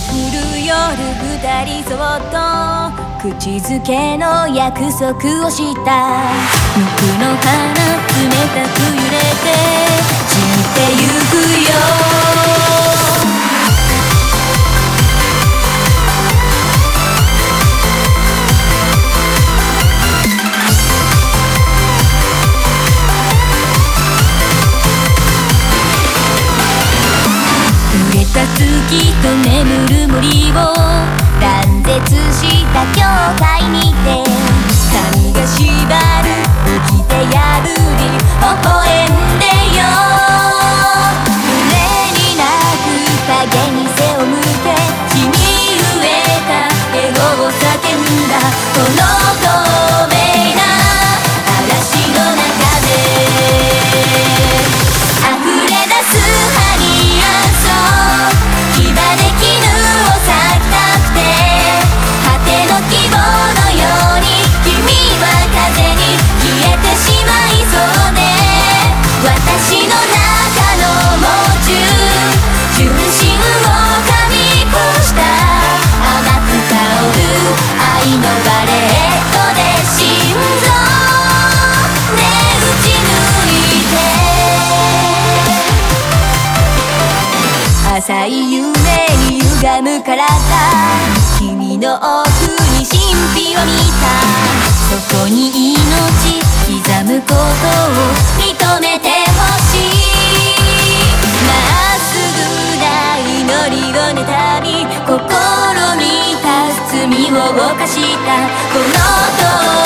降る夜二人そっと口づけの約束をした無垢の花冷たく揺れて散ってゆくよ濡れた月と眠る森を断絶した境界にて髪が縛る掟破り微笑んでよ胸に泣く影に背を向け血に飢えたエゴを叫んだこの透明な嵐の中で溢れ出すハニー牙で絹を裂きたくて果ての希望のように君は風に消えてしまいそうで私の中の猛獣純真を噛み越した甘く香る愛のバレットで心臓ね打ち抜いて浅い夢に歪む体君の奥に神秘を見たそこに命刻むことを認めてほしいまっすぐな祈りを妬み試みた罪を犯したこの